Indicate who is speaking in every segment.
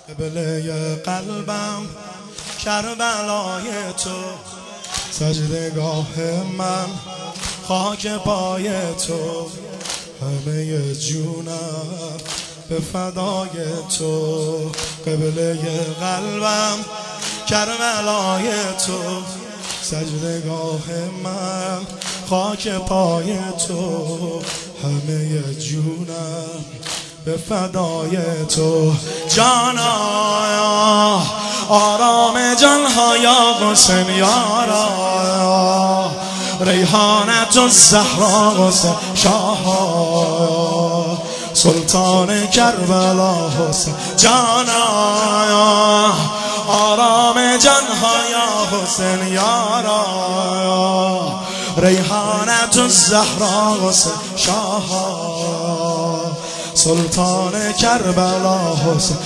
Speaker 1: قبله قلبم کربلای تو، سجدگاه من خاک پای تو، همه جونم به فدای تو. قبله قلبم کربلای تو، سجدگاه من خاک پای تو، همه جونم به فدای تو. جانا آرام جانها یا حسین یارا، ریحانت الزهرا حسین شاها، سلطان کربلا حسین. جانا آرام جانها یا حسین یارا، ریحانت الزهرا حسین شاها، سلطان کربلا حسین.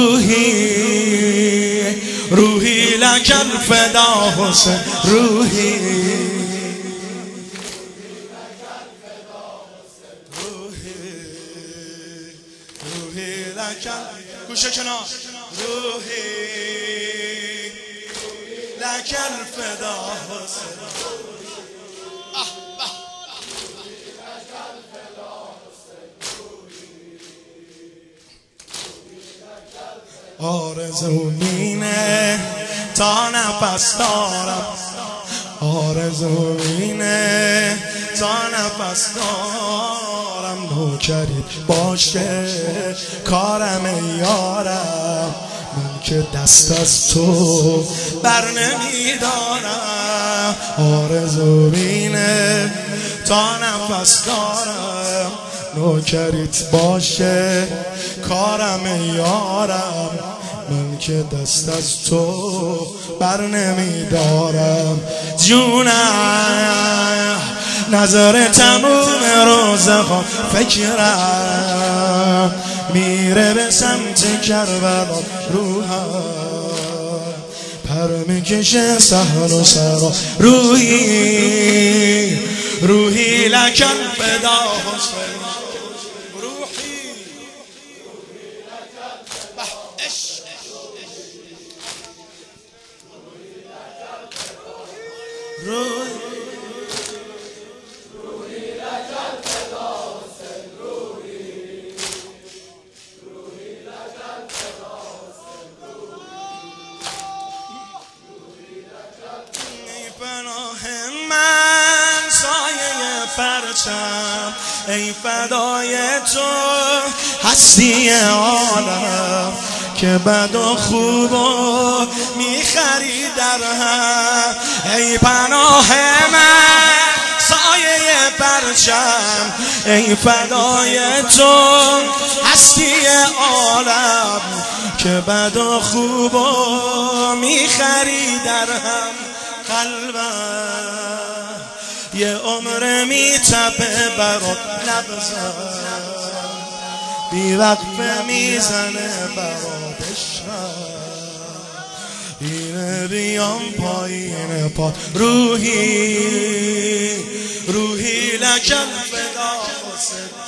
Speaker 1: روحی لک الفدا حسین، روحی لک گوشه کنار، روحی لک الفدا حسین. آرزو مینه تا نفس دارم، آرزو مینه تا نفس دارم، نوکری باشه کارم یارم، من که دست از تو بر نمیدارم. آرزو مینه تا نفس دارم، نوکریت باشه کارم یارم، من که دست از تو بر نمیدارم. جونم نظر تموم روزها فکرم میره به سمت کربلا، روحم پر میکشه صحن و سرا. روحی لک الفدا حسین، پرچم ای فدای تو، هستی عالم که بد و خوب و میخری در هم. ای پناه من سایه پرچم ای فدای تو، هستی عالم که بد و خوب و میخری در هم. قلبم یه عمر میتپه برات نبزن، بی وقفه میزنه برات عشقم، اینه بیام پایین پا. روحی لک الفدا حسین.